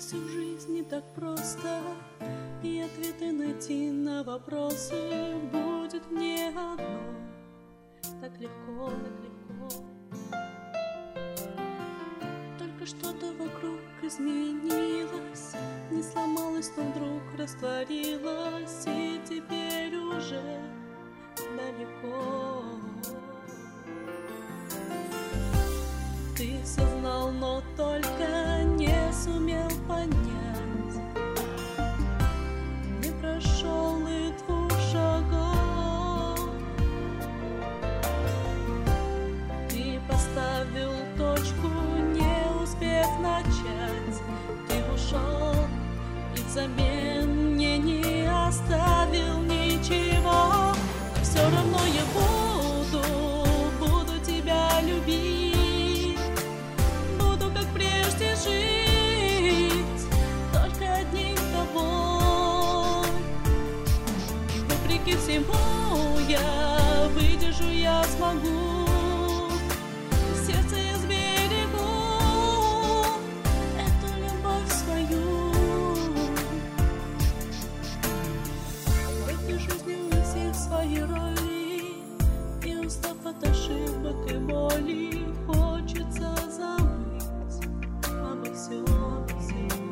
всю жизнь не так просто, и ответы найти на вопросы будет не одно. Так легко, так легко. Только что-то вокруг изменилось, не сломалось, но вдруг растворилось, и теперь уже далеко. Ты все знал, но только не сумел понять, не прошел и 2 шагов. Ты поставил точку, не успев начать. Ты ушел и взамен мне не оставил ничего. Но все равно я буду тебя любить, буду как прежде жить, только одним тобой. Вопреки всему я выдержу, я смогу, сердце я сберегу эту любовь свою. В этой жизни у всех свои роли, и устав от ошибок и боли, хочется забыть обо всем, обо всем.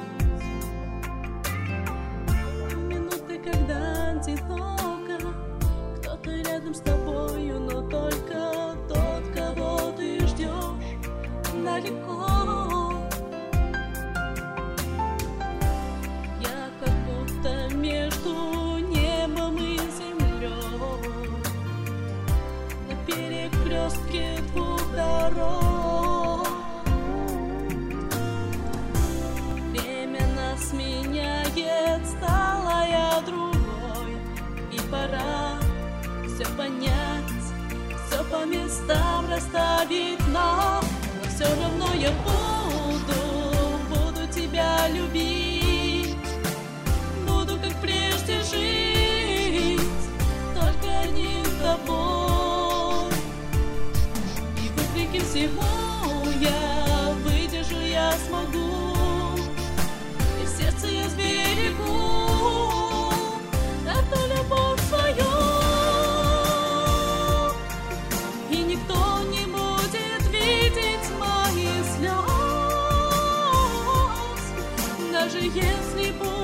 Минуты, когда одиноко, кто-то рядом с тобою, но только тот, кого ты ждешь далеко. Я как будто между небом и землей, на перекрестке 2 дорог. Время нас меняет, стала я другой, и пора все понять, все по местам расставить, но все равно я буду тебя любить, буду как прежде жить, только одним тобой. И вопреки всему я выдержу, я смогу, и в сердце я сберегу эту любовь свою. И никто не будет видеть моих слез, даже если будет